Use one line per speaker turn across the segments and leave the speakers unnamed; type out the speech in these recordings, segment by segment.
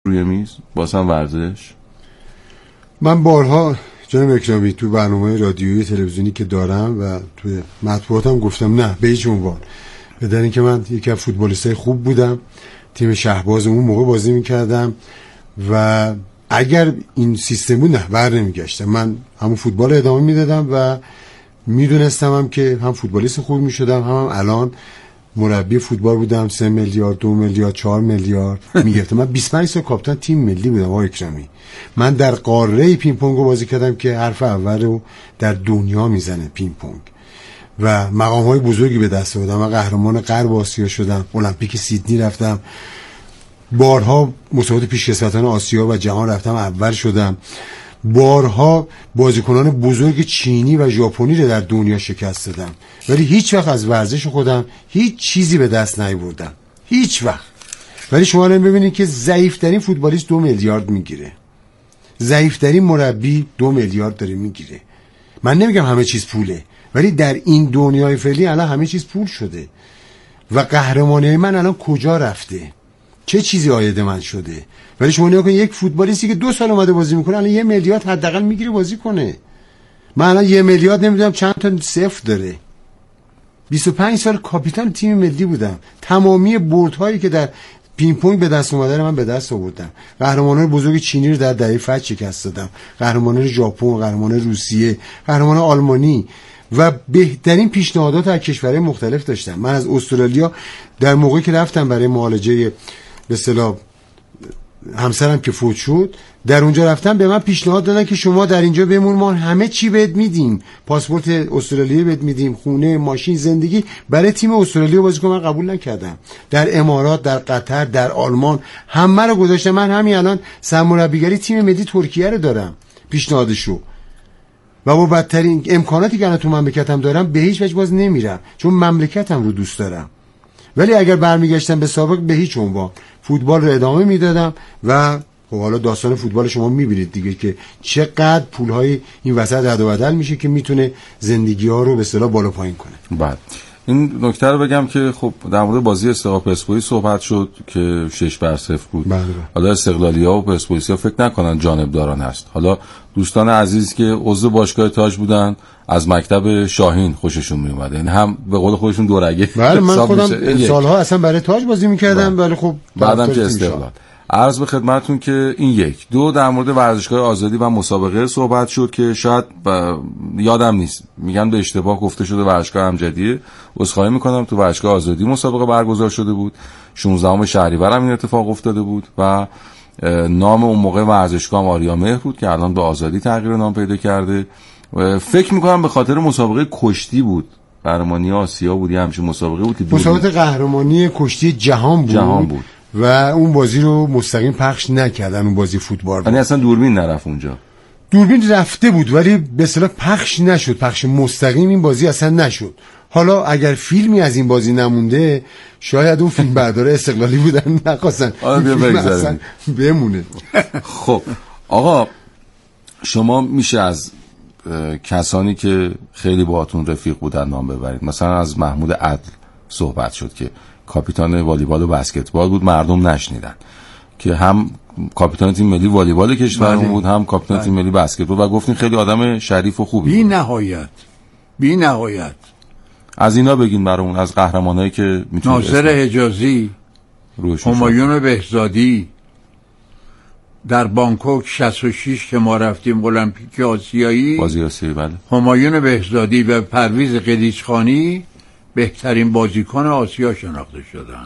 روی میز بازم ورزش.
من بارها جناب اکرامی تو برنامه رادیویی تلویزیونی که دارم و تو مطبوعاتم گفتم نه به هیچ عنوان، بدن اینکه من یکی از فوتبالیستای خوب بودم، تیم شهباز اون موقع بازی میکردم و اگر این سیستم بود نه بر نمیگشتم، من همون فوتبال ادامه میدادم و میدونستم هم که هم فوتبالیست خوب میشدم، هم الان مربی فوتبال بودم. 3 میلیارد 2 میلیارد 4 میلیارد میگرفتم. من 25 سال کاپیتان تیم ملی بودم آقای اکرامی. من در قاره پینگ پونگ بازی کردم که حرف اول رو در دنیا میزنه پینگ پونگ و مقام های بزرگی به دست آوردم. من قهرمان غرب آسیا شدم، المپیک سیدنی رفتم، بارها مسابقات پیشکسوتان آسیا و جهان رفتم اول شدم، بارها بازیکنان بزرگ چینی و ژاپنی رو در دنیا شکست دادم، ولی هیچ وقت از ورزش خودم هیچ چیزی به دست نیاوردم، هیچ وقت. ولی شما الان ببینید که ضعیف‌ترین فوتبالیست 2 میلیارد میگیره، ضعیف‌ترین مربی 2 میلیارد داره میگیره. من نمیگم همه چیز پوله، ولی در این دنیای فعلی الان همه چیز پول شده و قهرمانی من الان کجا رفته، چه چیزی عاید من شده. ولی شما نگاه کن یک فوتبالیستی که 2 سال اومده بازی میکنه الان 1 میلیارد حداقل میگیره بازی کنه. من الان 1 میلیارد نمیدونم چند تا صفر داره. 25 سال کاپیتان تیم ملی بودم، تمامی بردهایی که در پینگ پونگ به دست اومده رو من به دست آوردم. قهرمانان بزرگ چینی رو در دهه فجر شکست دادم، قهرمانان ژاپن، قهرمانان روسیه، قهرمانان آلمانی و بهترین پیشنهادات از کشورهای مختلف داشتم. من از استرالیا در موقعی که رفتم برای معالجه به اصطلاح همسرم که فوت شد، در اونجا رفتم به من پیشنهاد دادن که شما در اینجا بمون، ما همه چی بهت میدیم، پاسپورت استرالیایی بهت میدیم، خونه، ماشین، زندگی برای تیم استرالیا بازی کنم. من قبول نکردم. در امارات، در قطر، در آلمان همه رو گذاشتم. من همین الان سرمربیگری تیم ملی ترکیه رو دارم پیشنهادشو و با بدترین امکاناتی که الان تو مملکتم دارم به هیچ وجه باز نمیرم چون مملکتم رو دوست دارم. ولی اگر برمیگشتم به سابق به هیچ عنوان فوتبال رو ادامه میدادم و خب حالا داستان فوتبال شما میبینید دیگه که چقدر پولهای این وسط رد و بدل میشه که میتونه زندگی ها رو به اصطلاح بالا پایین کنه.
بعد این نکته رو بگم که خب در مورد بازی استقلال پرسپولیس صحبت شد که 6-0 بود. حالا استقلالی‌ها و پرسپولیس‌ها فکر نکنن جانبداران هست. حالا دوستان عزیز که عضو باشگاه تاج بودن از مکتب شاهین خوششون میومد، یعنی هم به قول خودشون دورگه.
بله من خودم سالها اصلا برای تاج بازی میکردم، ولی خب
بعدم که استقلال. عرض به خدمتتون که این 1 2 در مورد ورزشگاه آزادی و مسابقه صحبت شد که شاید یادم نیست، میگن به اشتباه گفته شده ورزشگاه امجدیه، عذرخواهی میکنم، تو ورزشگاه آزادی مسابقه برگزار شده بود. 16 شهریور هم این اتفاق افتاده بود و نام اون موقع ورزشگاه آریامهر بود که الان به آزادی تغییر نام پیدا کرده. فکر میکنم به خاطر مسابقه کشتی بود، قهرمانی آسیا بود، یه همچین مسابقه بود که
مسابقه قهرمانی کشتی جهان بود و اون بازی رو مستقیم پخش نکردن. اون بازی فوتبال
یعنی اصلا دوربین نرفت اونجا.
دوربین رفته بود ولی به اصطلاح پخش نشد، پخش مستقیم این بازی اصلا نشد. حالا اگر فیلمی از این بازی نمونده شاید اون فیلم برداره استقلالی بودن نخواستن اصلا بمونه.
خب آقا شما میشه از کسانی که خیلی باهاتون رفیق بودن نام ببرید؟ مثلا از محمود عدل صحبت شد که کاپیتان والیبال و بسکتبال بود، مردم نشنیدن، که هم کاپیتان تیم ملی والیبال کشورمون بود هم کاپیتان تیم ملی بسکتبال و گفتین خیلی آدم شریف و خوبی.
بی نهایت
از اینا بگین برامون، از قهرمانایی که میتونید.
ناصر حجازی، همایون بهزادی در بانکوک 66 که ما رفتیم المپیک آسیایی،
بازی آسیایی، بله،
همایون بهزادی و پرویز قلیچخانی بهترین بازیکن آسیا شناخته شدن.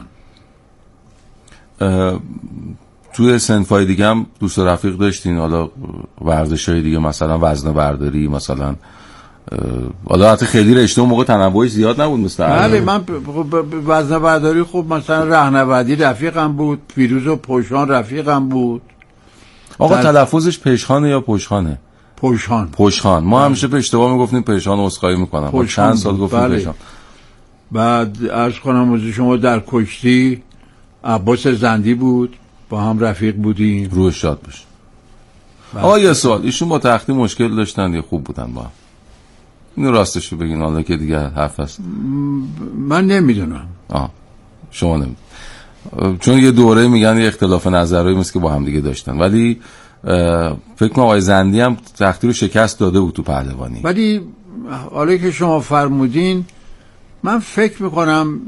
توی صنفای دیگه هم دوست و رفیق داشتین؟ حالا ورزش‌های دیگه مثلا وزنه برداری، مثلا حالا حتی خیلی رشته اون موقع تنوعی زیاد نبود مثل
بله من وزنه برداری خب مثلا رهنوردی رفیقم بود، فیروز و پوشان رفیقم بود.
آقا تلفظش پشخانه یا پشخانه؟ پشخان. ما همیشه به اشتباه میگفتیم پشخان، عذرخواهی میکنم، چند سال گفتیم پشخان.
بعد عرض کنم از شما در کشتی عباس زندی بود، با هم رفیق بودیم.
روح شاد باشه. آقا یه سوال، ایشون با تختی مشکل داشتن یا خوب بودن با هم؟ اینو راستش رو بگین، حالا که دیگه حرف هست.
من نمیدونم.
شما نمیدونم. چون یه دوره میگن یه اختلاف نظرهایی مثل که با هم دیگه داشتن، ولی فکر کنم آقای زندی هم تختی رو شکست داده بود تو پهلوانی.
ولی حالا که شما فرمودین، من فکر میکنم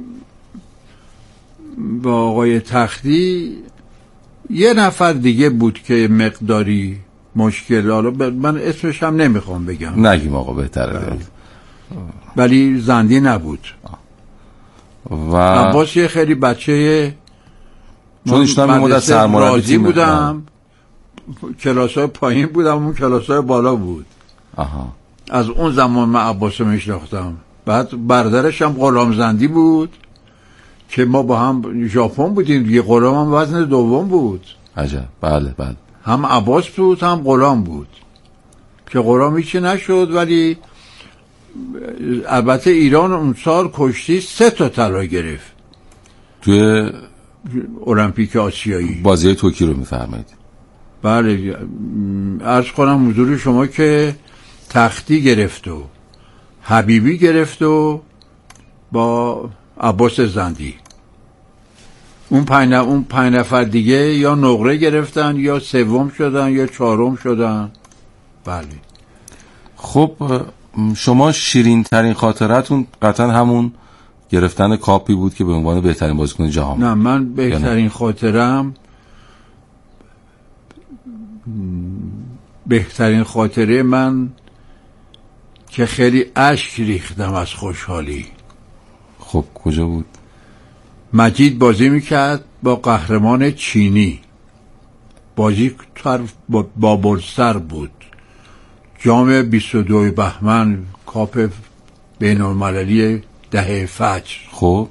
با آقای تختی یه نفر دیگه بود که مقداری مشکل، حالا من اسمش هم نمیخوام بگم،
نگیم آقا بهتره،
ولی زندی نبود.
و
عباس یه خیلی بچه،
چون ایشون هم مدت سرمربی تیم
بودم، کلاسای پایین بودم، اون کلاسای بالا بود.
آها.
از اون زمان من عباس میشناختم. بعد برادرش هم غلام زندی بود که ما با هم ژاپن بودیم دیگه. غلام هم وزن دوم بود.
عجب. بله بله.
هم عباس بود هم غلام بود که غلام هیچی نشد، ولی البته ایران اون سال کشتی 3 طلا گرفت
توی
المپیک آسیایی.
بازی توکیو رو میفرمایید؟
بله. عرض کنم حضور شما که تختی گرفت و حبیبی گرفت و با عباس زندی. اون 5 نفر دیگه یا نقره گرفتن یا سوم شدن یا 4م شدن. بله.
خب شما شیرین ترین خاطرتون قطعا همون گرفتن کاپی بود که به عنوان بهترین بازیکن جهان.
نه، من بهترین خاطرم، بهترین خاطره من که خیلی اشک ریختم از خوشحالی.
خب کجا بود؟
مجید بازی میکرد با قهرمان چینی، بازی با بولسر بود، جام 22 بهمن کاپ بین المللی 10 فجر.
خب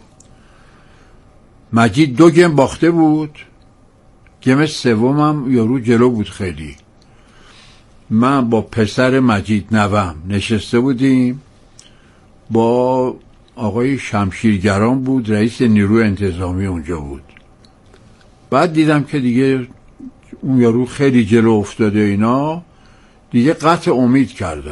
مجید 2 گیم باخته بود، گیم سومم یارو جلو بود خیلی. من با پسر مجید نوام نشسته بودیم، با آقای شمشیرگران بود، رئیس نیروی انتظامی اونجا بود. بعد دیدم که دیگه اون یارو خیلی جلو افتاده اینا، دیگه قطع امید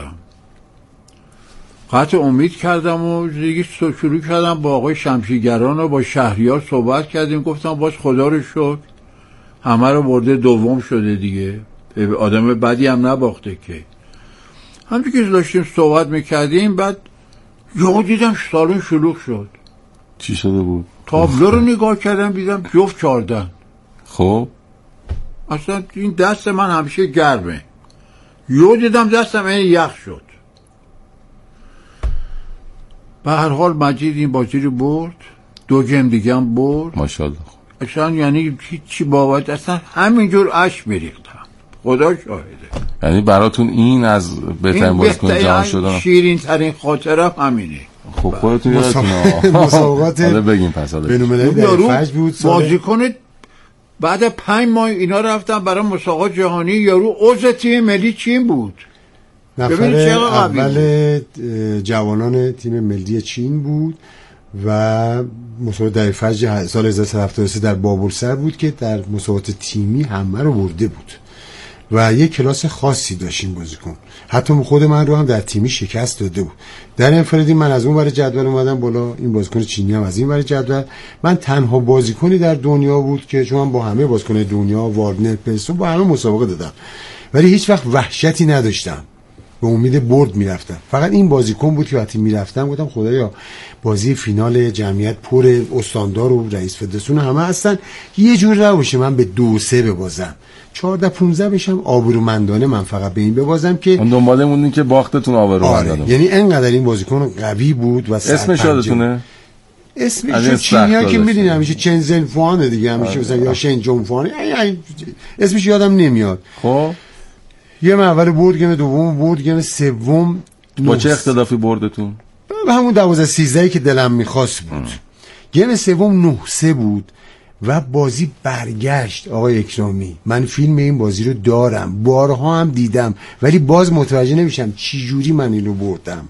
کردم و دیگه شروع کردم با آقای شمشیرگران و با شهریار صحبت کردیم. گفتم باز خدا رو شکر همه رو برده، دوم شده دیگه، آدم بدی هم نباخته که. همچون که داشتیم صحبت میکردیم، بعد یهو دیدم سالن شلوغ شد.
چی شده بود؟
تابلو رو نگاه کردم دیدم جفت 14.
خب
اصلا این دست من همیشه گرمه، یهو دیدم دستم این یخ شد. به هر حال مجید این بازی رو برد، 2 گیم دیگه هم برد
ماشاءالله.
اصلا یعنی هیچی بابت، اصلا همینجور اشک میریختم، خدا شاهده.
یعنی براتون این از بهترین بازیکن جهان شدن
شیرین ترین خاطرم همینه.
خب خودتون یادتونه
مسابقات
بگیم پس حالا
بین‌المللی در فجر بود.
بازیکن بعد 5 ماه اینا رفتن برای مسابقات جهانی، یارو عضو تیم ملی چین بود.
نفر اول جوانان تیم ملی چین بود و مسابقات در فجر سال 1373 در بابلسر بود که در مسابقات تیمی همه رو برده بود و یک کلاس خاصی داشتیم بازیکن. حتی خود من رو هم در تیمی شکست داده بود. در انفرادی من از اون ور جدول اومدم بالا، این بازیکن چینی هم از این ور جدول. من تنها بازیکنی در دنیا بود که چون من با همه بازیکن دنیا، واردنر، پرسون، با همه مسابقه دادم، ولی هیچ وقت وحشتی نداشتم، به امید برد میرفتم. فقط این بازیکن بود که وقتی میرفتم گفتم خدایا بازی فینال جمعیت پر، استاندار و رئیس فدراسیون همه هستن، یه جور نباشه من به 2-3 ببازم، 14-15 بشم، آبرومندانه من فقط به این ببازم که
اون دنباله موندین که باختتون آبرومندانه.
آره. یعنی انقدر این بازیکن قوی بود و
اسمش یادتونه؟
اسمش چینی‌ها که میدونی همیشه چنزن فوانه دیگه، همیشه مثلا یا شنجون فوانه، اسمش یادم نمیاد.
خب
یه اول برد، گیم دوم برد، گیم سوم
با چه اختلافی بردتون؟
به همون 12-13 که دلم میخواست بود. گیم سوم 9-3 بود و بازی برگشت. آقای اکرامی، من فیلم این بازی رو دارم، بارها هم دیدم، ولی باز متوجه نمیشم چی جوری من اینو بردم.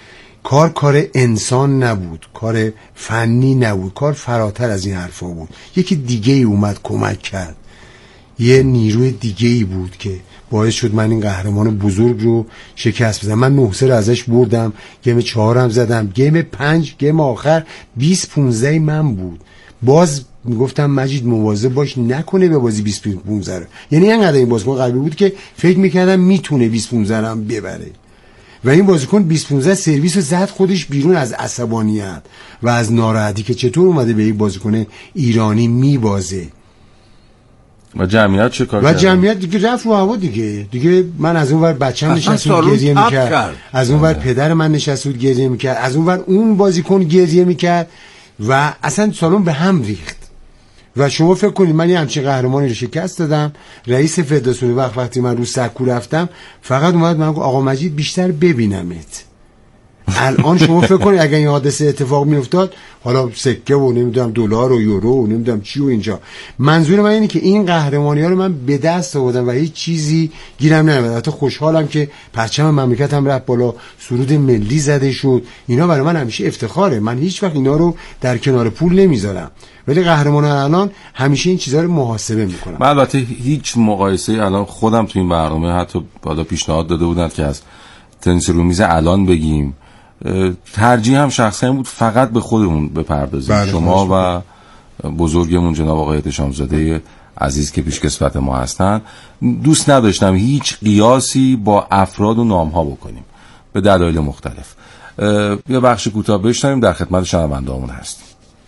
کار انسان نبود، کار فنی نبود، کار فراتر از این حرفا بود. یکی دیگه ای اومد کمک کرد، یه نیروی دیگه ای بود که باعث شد من این قهرمان بزرگ رو شکست بدم. من 9-3 رو ازش بردم، گیم 4 هم زدم، گیم 5 گیم آخر 20-15 من بود. باز میگفتم مجید مواظب باش نکنه به بازی 20-15 رو. یعنی اینقدر این بازیکن قوی بود که فکر میکردم میتونه 20-15 هم ببره و این بازیکن 20-15 سرویس رو زد خودش بیرون از عصبانیت و از ناراحتی که چطور اومده به یک بازیکن ایرانی میبازه.
و جمعیت چه کار کرد؟
و جمعیت دیگه رفت رو هوا دیگه من از اون ور بچه‌م نشست بود گریه میکرد، از اون ور پدر من نشست بود گریه میکرد، از اون ور اون بازیکن گریه میکرد و اصلا سالن به هم ریخت. و شما فکر کنید من یه همچین قهرمانی رو شکست دادم. رئیس فدراسیون وقتی من رو سکو رفتم فقط اومد من گفت آقا مجید بیشتر ببینمت. الان شما فکر کنید اگه این حادثه اتفاق میافتاد، حالا سکه و نمیدونم دلار و یورو و نمیدونم چی و اینجا، منظور من اینه که این قهرمانی‌ها رو من به دست آوردم و هیچ چیزی گیرم نیومد. البته خوشحالم که پرچم مملکتم رفت بالا، سرود ملی زده شد، اینا برای من همیشه افتخاره. من هیچ وقت اینا رو در کنار پول نمیذارم، ولی قهرمانان الان همیشه این چیزا رو محاسبه میکنم.
من البته هیچ مقایسه الان خودم تو این برنامه حتی بالا پیشنهاد داده بودن که از تنیس رومیز الان بگیم، ترجیح هم شخصی بود فقط به خودمون بپردازیم. شما و بزرگمون جناب آقای احتشامزاده عزیز که پیشکسوت ما هستن، دوست نداشتم هیچ قیاسی با افراد و نام‌ها بکنیم به دلایل مختلف. یه بخش کوتاه بشنویم، در خدمت شنوندهامون هستیم.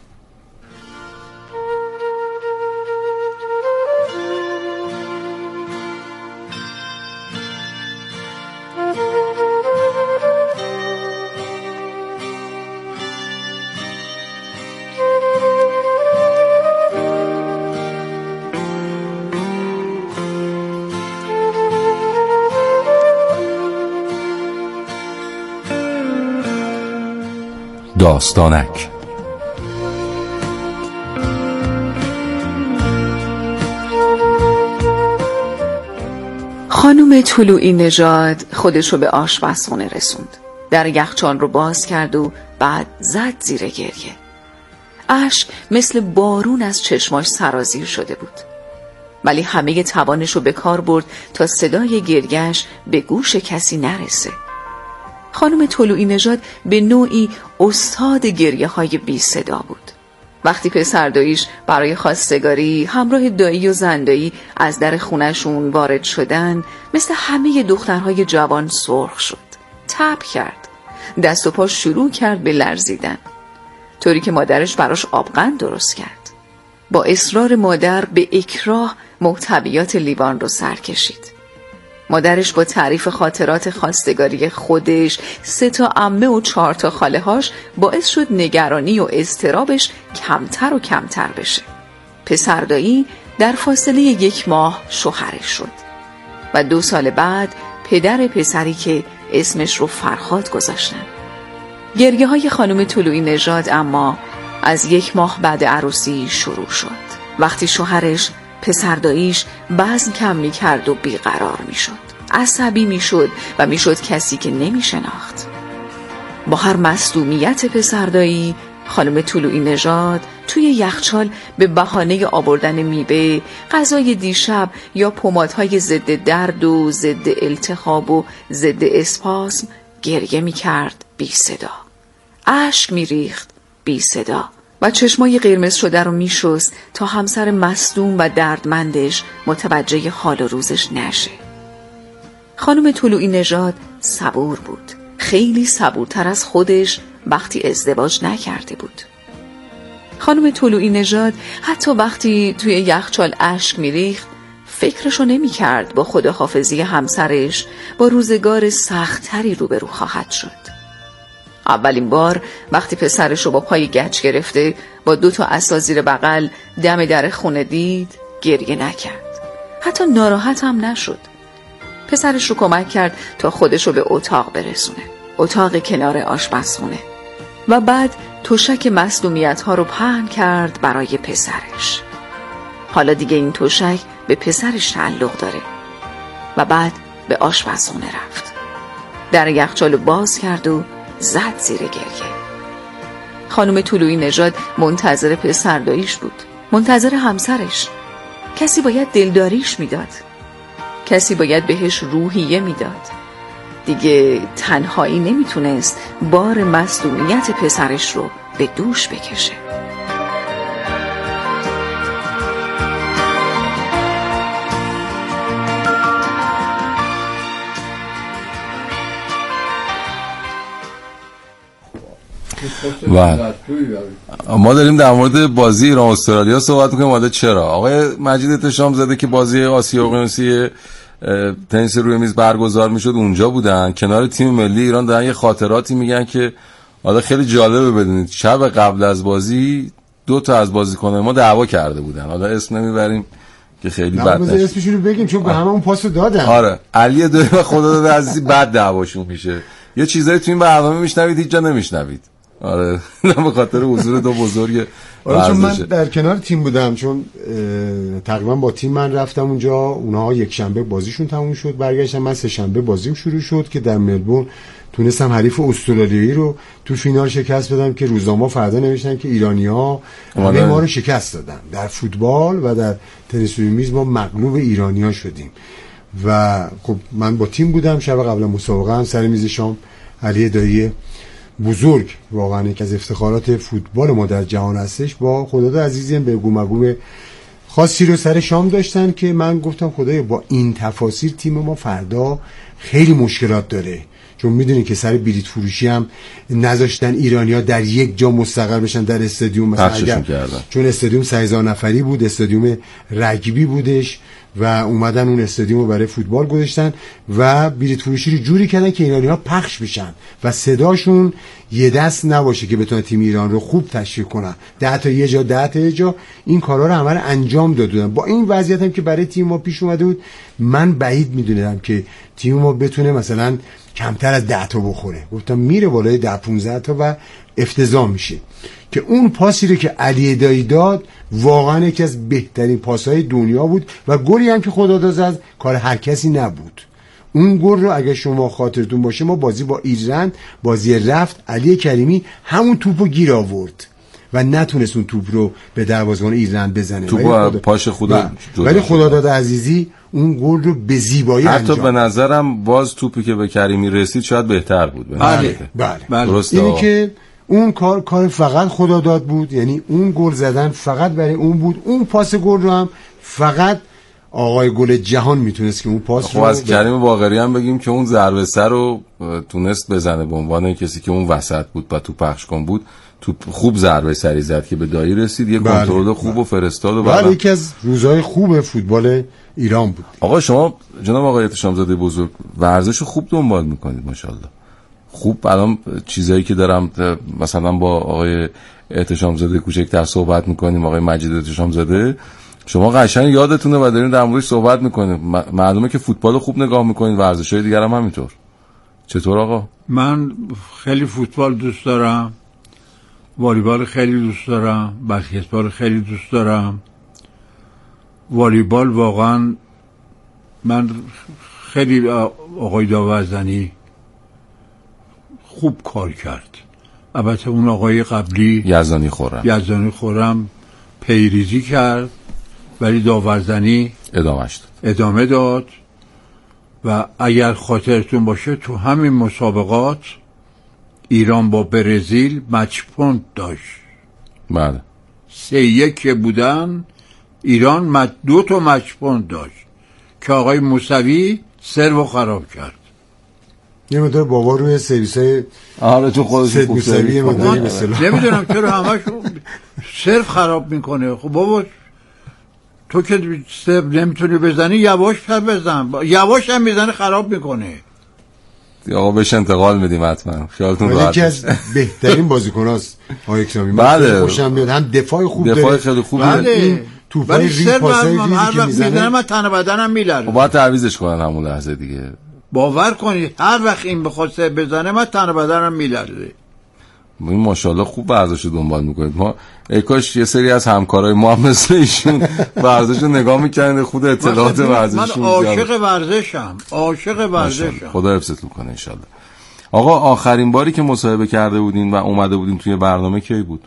داستانک.
خانم طلوعی نژاد خودش رو به آشپزخونه رسوند. در یخچال رو باز کرد و بعد زد زیر گریه. اشک مثل بارون از چشماش سرازیر شده بود، ولی همه توانش رو به کار برد تا صدای گریه‌اش به گوش کسی نرسه. خانم طلوعی نژاد به نوعی استاد گریه های بی صدا بود. وقتی پسر داییش برای خواستگاری همراه دایی و زندایی از در خونشون وارد شدن، مثل همه دخترهای جوان سرخ شد، تب کرد، دست و پا شروع کرد به لرزیدن، طوری که مادرش براش آبغن درست کرد. با اصرار مادر به اکراه محتویات لیوان رو سر کشید. مادرش با تعریف خاطرات خواستگاری خودش، 3 عمه و 4 خاله هاش باعث شد نگرانی و اضطرابش کمتر و کمتر بشه. پسردایی در فاصله 1 ماه شوهرش شد و 2 سال بعد پدر پسری که اسمش رو فرهاد گذاشتن. گریه های خانم طلوعی نژاد اما از 1 ماه بعد عروسی شروع شد، وقتی شوهرش پسرداییش وزن کم می کرد و بیقرار می شد، عصبی می شد و می شد کسی که نمی شناخت. با هر مصدومیت پسردایی، خانم طلوعی نژاد توی یخچال به بهانه آوردن میوه، غذای دیشب یا پمادهای ضد درد و ضد التهاب و ضد اسپاسم گریه می کرد بی صدا، اشک می ریخت بی صدا و چشمای قرمز شده رو می شست تا همسر مصدوم و دردمندش متوجه حال و روزش نشه. خانم طلوعی نژاد صبور بود، خیلی صبورتر از خودش وقتی ازدواج نکرده بود. خانم طلوعی نژاد حتی وقتی توی یخچال اشک می ریخت فکرشو نمی کرد با خداحافظی همسرش با روزگار سخت‌تری روبرو خواهد شد. اولین بار وقتی پسرش رو با پای گچ گرفته با 2 عصا زیر بغل دم در خونه دید، گریه نکرد، حتی ناراحت هم نشد. پسرش رو کمک کرد تا خودش رو به اتاق برسونه، اتاق کنار آشپزخونه، و بعد تشک مصدومیت ها رو پهن کرد برای پسرش. حالا دیگه این تشک به پسرش تعلق داره. و بعد به آشپزخونه رفت، در یخچال رو باز کرد و زد زیر گریه. خانم طلوعی نژاد منتظر پسرداییش بود، منتظر همسرش. کسی باید دلداریش میداد، کسی باید بهش روحیه میداد. دیگه تنهایی نمیتونست بار مصدومیت پسرش رو به دوش بکشه.
ما داریم در مورد بازی ایران استرالیا صحبت می‌کنیم. حالا چرا آقای مجید احتشام زاده که بازی آسیا اقیانوسی تنیس روی میز برگزار میشد اونجا بودن، کنار تیم ملی ایران دارن یه خاطراتی میگن که حالا خیلی جالبه بدونید. شب قبل از بازی 2 تا از بازیکنان ما دعوا کرده بودن، حالا اسم نمیبریم که خیلی بد نشه.
اسمشون رو بگیم چون به همون پاسو دادن.
آره علی دوی و خداداد عزیزی بد دعواشون میشه. یه چیزایی تو این برنامه میشنوید هیچ جا نمیشنوید. آره به خاطر حضور 2 بزرگ.
آره چون من در کنار تیم بودم، چون تقریبا با تیم من رفتم اونجا. اونها یک شنبه بازیشون تموم شد، برگشتم من سه شنبه بازیم شروع شد که در ملبورن تونستم حریف استرالیایی رو تو فینال شکست بدم که روزنامه فردا نوشتن که ایرانی‌ها همه ما رو شکست دادن. در فوتبال و در تنیس روی میز ما مغلوب ایرانی‌ها شدیم. و خب من با تیم بودم. شب قبل مسابقه هم سر میز شام علی دایی بزرگ، واقعا یک از افتخارات فوتبال ما در جهان هستش، با خداداد عزیزی هم به گومگوم خاصی رو سر شام داشتن که من گفتم خدایا با این تفاصیل تیم ما فردا خیلی مشکلات داره، چون میدونین که سر بلیط فروشی هم نذاشتن ایرانی‌ها در یک جا مستقر بشن در استادیوم، مثلا چون استادیوم 3000 نفری بود، استادیوم رگبی بودش و اومدن اون استادیوم رو برای فوتبال گذاشتن و بلیط فروشی رو جوری کردن که ایرانی‌ها پخش بشن و صداشون یه دست نباشه که بتونن تیم ایران رو خوب تشویق کنن. 10 تا یه جا 10 تا یه جا این کارا رو همه انجام دادن. با این وضعیت هم که برای تیم ما پیش اومده بود، من بعید میدونم که تیم ما بتونه مثلا کمتر از 10 تا بخوره. گفتم میره بالای 10 15 تا و افتضاح میشه. که اون پاسی رو که علی دایی داد واقعا یکی از بهترین پاس‌های دنیا بود و گلی هم که خداداد زد کار هر کسی نبود. اون گل رو اگه شما خاطرتون باشه، ما بازی با ایرلند بازی رفت، علی کریمی همون توپو گیر آورد و نتونست اون توپ رو به دروازه‌بان ایرلند بزنه.
توپو پاش خدا،
ولی خداداد عزیزی اون گل رو به زیبایی
حتی
انجام.
به نظرم باز توپی که به کریمی رسید شاید بهتر بود.
بله. اینی که اون کار فقط خداداد بود، یعنی اون گل زدن فقط برای اون بود. اون پاس گل رو هم فقط آقای گل جهان میتونست که اون پاس رو
از کریم باقری هم بگیم که اون ضربه سر رو تونست بزنه به عنوان کسی که اون وسط بود و تو پخش کن بود. تو خوب ضربه سری زد که به دایی رسید، یه کنترل خوب و فرستاد و
بله یکی از روزهای خوب فوتبال ایران بود.
آقا شما جناب آقای احتشام زاده بزرگ ورزش رو خوب دنبال میکنید ماشاءالله. خوب الان چیزایی که دارم مثلا با آقای احتشام زاده کوچکتر صحبت میکنیم، آقای مجید احتشام زاده، شما قشنگ یادتونه و دارین در موردش صحبت میکنید. معلومه که فوتبال خوب نگاه میکنید، ورزش‌های دیگر هم همینطور. چطور آقا؟
من خیلی فوتبال دوست دارم، والیبال خیلی دوست دارم، بسکتبال خیلی دوست دارم. والیبال واقعا من خیلی آقای داوزنی خوب کار کرد. البته اون آقای قبلی یزدانی خورم پیریزی کرد، ولی داوزنی ادامه داد و اگر خاطرتون باشه تو همین مسابقات ایران با برزیل مچ پوینت داشت.
بله
3-1 بودن، ایران 2 تا مچ پوینت داشت که آقای موسوی سرو خراب کرد.
یه مدار بابا روی سرویسای
تو خودش
موسوی مداری مثلا
نمیدونم چرا همش سرو خراب میکنه. خب بابا تو که سرو نمیتونی بزنی یواش پر بزن، یواش هم میزنه خراب میکنه.
آقا بهش انتقال میدیم حتما، خیالتون راحت.
یکی از بهترین بازیکناست آقای اکرامی.
بله
خوشم میاد، هم دفاع خوب داره،
دفاع خیلی خوبه.
بله
توپای ریز پاسای ریزی که میزنه
من تن بدنم میلرزه.
باید تعویضش کنن همون لحظه دیگه.
باور کنید هر وقت این بخواد بزنه من تن بدنم میلرزه.
این ماشاءالله خوب ورزش رو دنبال میکنید. ما ای کاش یه سری از همکارای ما هم مثل ایشون ورزش رو نگاه میکنن، خود اطلاعات ورزشی.
من عاشق ورزشم.
خدا حفظتون کنه ان شاءالله. آقا آخرین باری که مصاحبه کرده بودین و اومده بودین توی برنامه کی بود؟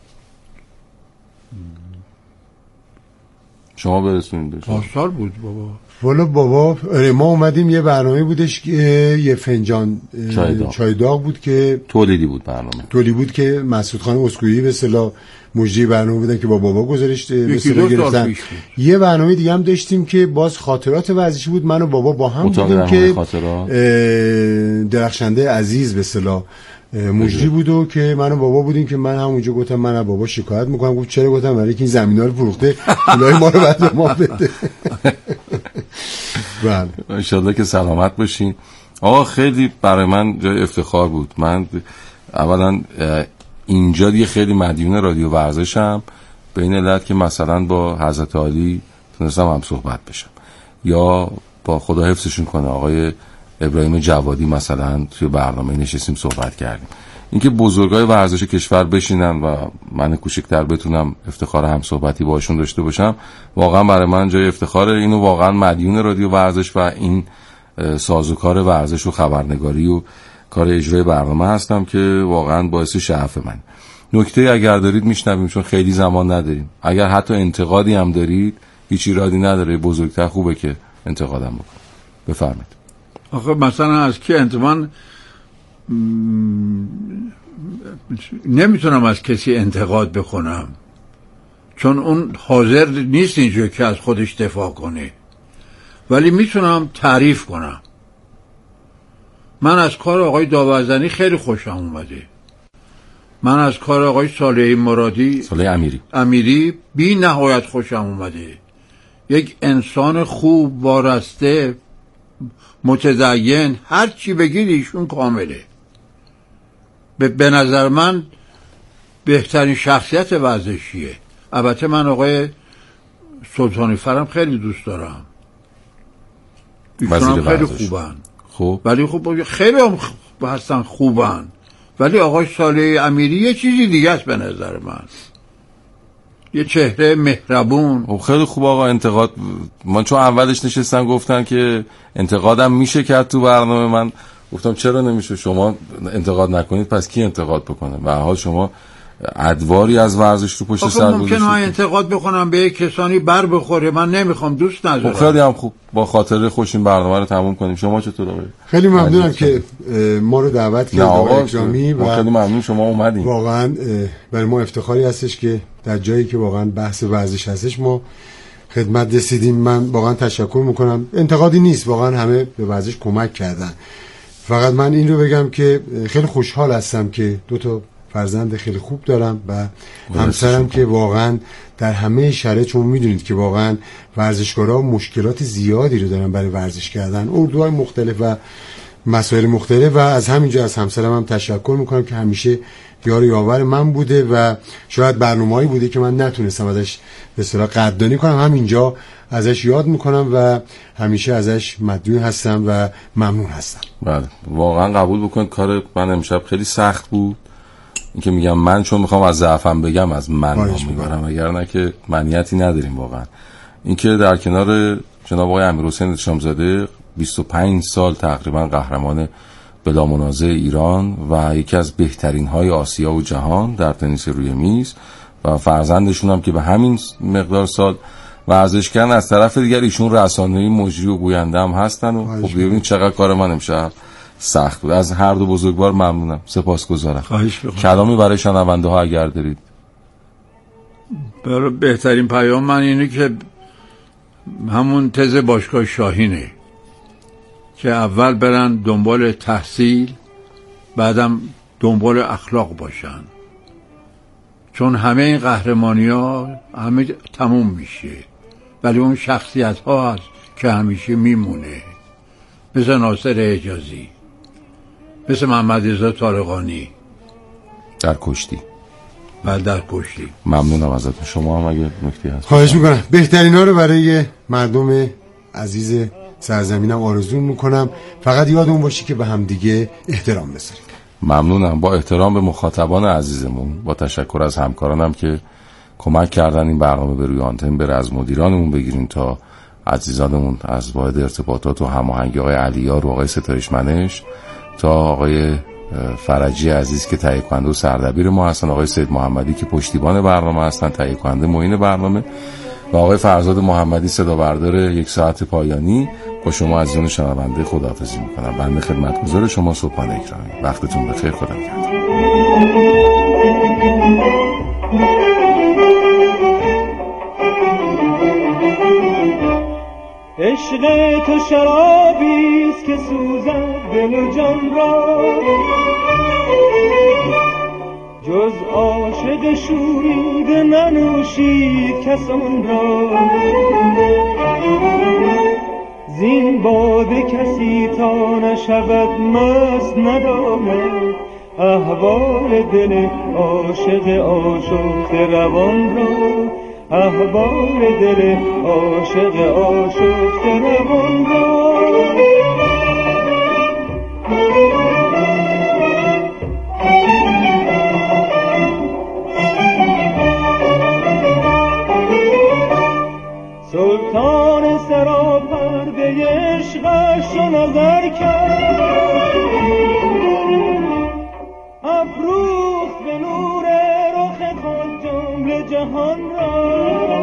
شما برسونید بشه.
پارسال بود بابا.
والا بابا ما اومدیم یه برنامه بودش که یه فنجان چای داغ بود که
تولیدی بود که مسعود خان اسکویی به اصطلاح مجری برنامه بودن که با بابا گذارش به اصطلاح گرفتن. یه برنامه دیگه هم داشتیم که باز خاطرات ورزشی بود، من و بابا با هم بودیم که درخشنده عزیز به اصطلاح
مجری بود و که من و بابا بودیم که من همونجا گفتم من از بابا شکایت میکنم. گفت چرا؟ گفتم برای که این زمینا رو فروخته پولای ما رو بعد ما بده. بله
ان شاءالله که سلامت باشین. آقا خیلی برای من جای افتخار بود. من اولا اینجا دیگه خیلی مدیون رادیو ورزشم، به این علت که مثلا با حضرت علی تونستم هم صحبت بشم، یا با خدا حفظشون کنه آقای ابراهیم جوادی مثلا توی برنامه نشستیم صحبت کردیم. اینکه بزرگای ورزش کشور بشینن و من کوچکتر بتونم افتخار هم صحبتی باشون داشته باشم، واقعا برای من جای افتخاره. اینو واقعا مدیون رادیو ورزش و این سازوکار ورزش و خبرنگاری و کار اجرای برنامه هستم که واقعا باعث شرف من. نکته اگر دارید میشنویم چون خیلی زمان نداریم. اگر حتی انتقادی هم دارید هیچ ایرادی نداره، بزرگتر خوبه که انتقادم بکنم. بفرمایید.
آخه مثلا از کی انتقاد نمیتونم از کسی انتقاد بکنم، چون اون حاضر نیست اینجا که از خودش دفاع کنه، ولی میتونم تعریف کنم. من از کار آقای داوزنی خیلی خوشم اومده. من از کار آقای صالح مرادی امیری بی نهایت خوشم اومده. یک انسان خوب، وارسته، متدین، هر چی بگید ایشون کامله. به نظر من بهترین شخصیت ورزشیه. البته من آقای سلطانی فرم خیلی دوست دارم، ایشون خیلی خوبن.
خب
ولی خب خیلی هم هستن خوبن، ولی آقای صالح امیری یه چیزی دیگه است به نظر من. یه چهره مهربون.
خب خیلی خوب آقا. انتقاد من چون اولش نشستن گفتن که انتقادم میشه کرد تو برنامه، من گفتم چرا نمیشه، شما انتقاد نکنید پس کی انتقاد بکنه؟ به هر حال شما ادواری از ورزش رو پشت سر گذاشتید.
ممکنه من انتقاد بخونم به کسانی بر بخوره، من نمیخوام، دوست ندارم.
خیلی هم خوب، با خاطر خوش این برنامه رو تموم کنیم. شما چطور آقای؟
خیلی ممنونم که ما رو دعوت کردید آقای اکرامی و
خیلی ممنون شما اومدید.
واقعا برای ما افتخاری هستش که در جایی که واقعا بحث ورزش هستش ما خدمت رسیدیم. من واقعا تشکر میکنم. انتقادی نیست، واقعا همه به ورزش کمک کردن. فقط من این رو بگم که خیلی خوشحال هستم که دو تا فرزند خیلی خوب دارم و همسرم که واقعا در همه شرایط، چون میدونید که واقعا ورزشکارا مشکلات زیادی رو دارن برای ورزش کردن، اردوهای مختلف و مسائل مختلف، و از همینجا از همسرم هم تشکر میکنم که همیشه یار یاور من بوده و شاید برنامه‌ای بوده که من نتونستم ازش به اصطلاح قدردانی کنم، همینجا ازش یاد میکنم و همیشه ازش مدیون هستم و ممنون هستم.
بله واقعا قبول بکنید کار من امشب خیلی سخت بود. این که میگم من چون میخوام از ضعفم بگم از من نام میبرم، اگر نه که منیتی نداریم واقعا. این که در کنار جناب آقای امیرحسین شامزاده 25 سال تقریبا قهرمان بلا منازع ایران و یکی از بهترین های آسیا و جهان در تنیس روی میز و فرزندشون هم که به همین مقدار سال ورزش کردن، از طرف دیگر ایشون رسانه‌ای مجری و گوینده هم هستن و خب ببینید چقدر کار من امشب سخت بود. از هر دو بزرگوار ممنونم، سپاسگزارم. کلامی برای شنونده ها اگر دارید؟
برای بهترین پیام من اینه که همون تز باشگاه شاهینه که اول برن دنبال تحصیل، بعدم دنبال اخلاق باشن، چون همه این قهرمانی ها همه تموم میشه، ولی اون شخصیت ها هست که همیشه میمونه، مثل ناصر حجازی، مثل محمد رضا طارقانی
در کشتی.
بله در کشتی.
ممنونم ازتون. شما هم اگه نکته هست
خواهش میکنم. بهترین ها رو برای مردم عزیز سرزمینم آرزو میکنم. فقط یادمون باشه که به هم دیگه احترام بذاریم.
ممنونم. با احترام به مخاطبان عزیزمون، با تشکر از همکارانم که کمک کردن این برنامه به روی آنتن بره، از مدیرانمون بگیریم تا عزیزانمون از واحد ارتباطات و هماهنگی آقای علیار و آقای ستایش منش تا آقای فرجی عزیز که تهیه کننده و سردبیر ما هستن، آقای سید محمدی که پشتیبان برنامه هستن، تهیه کننده معین برنامه، و آقای فرزاد محمدی صدا بردار یک ساعت پایانی. با شما عزیزان شنونده خداحافظی میکنم. بنده خدمتگزار شما صبحانه اکرامی. وقتتون بخیر. خدا نگهدار.
عشق تو شرابیست که سوزد دل و جان را، جز عاشق شوریده ننوشید کسان را، زین باده کسی تا نشود مست نداند احوال دل عاشق آشفته روان را، احوال دل عاشق آشفته روان را. سلطان سراپرده عشقش رو نظر کرد، افروخت به نور رخ خود جمله جهان را،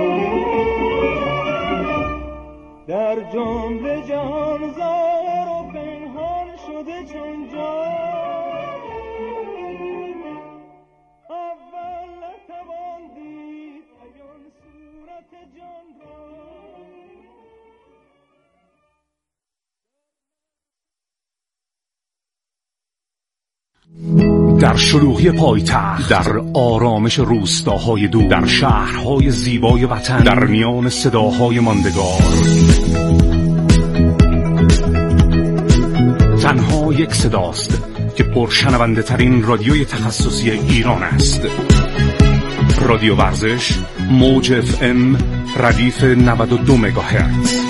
در جمله جهان ظاهر و پنهان شده چون جان، اول نتوان دید عیان صورت جان را.
در شلوغی پایتخت، در آرامش روستاهای دور، در شهرهای زیبای وطن، در میان صداهای ماندگار، تنها یک صداست که پرشنونده ترین رادیوی تخصصی ایران است. رادیو ورزش، موج FM، ردیف 92 مگاهرتز.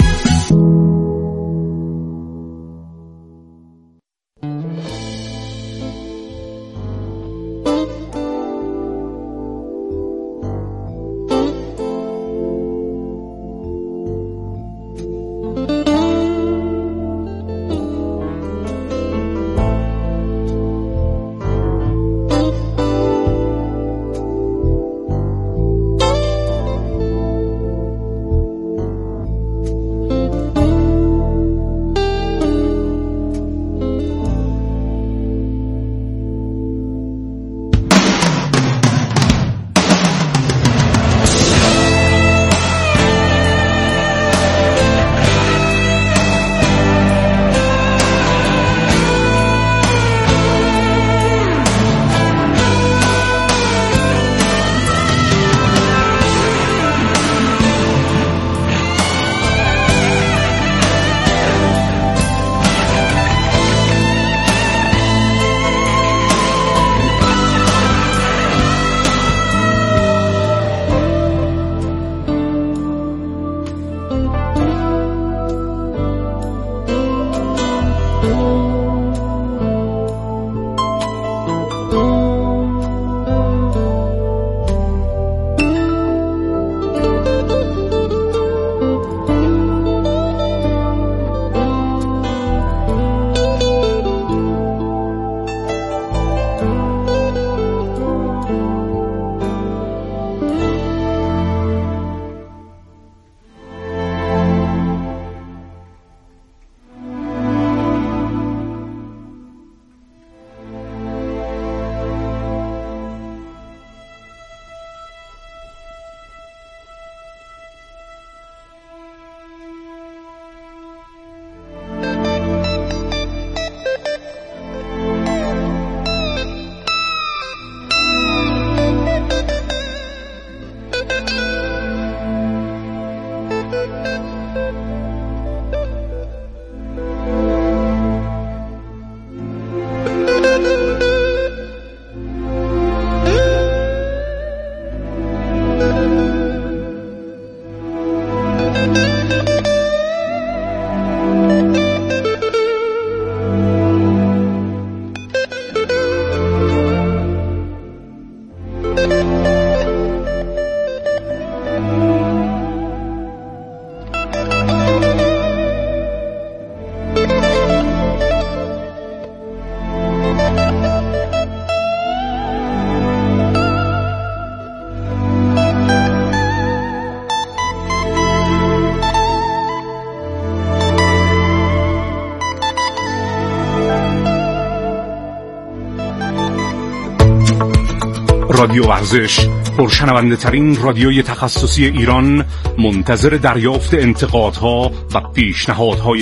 رادیو ورزش، پرشنونده ترین رادیوی تخصصی ایران، منتظر دریافت انتقادها و پیشنهادهای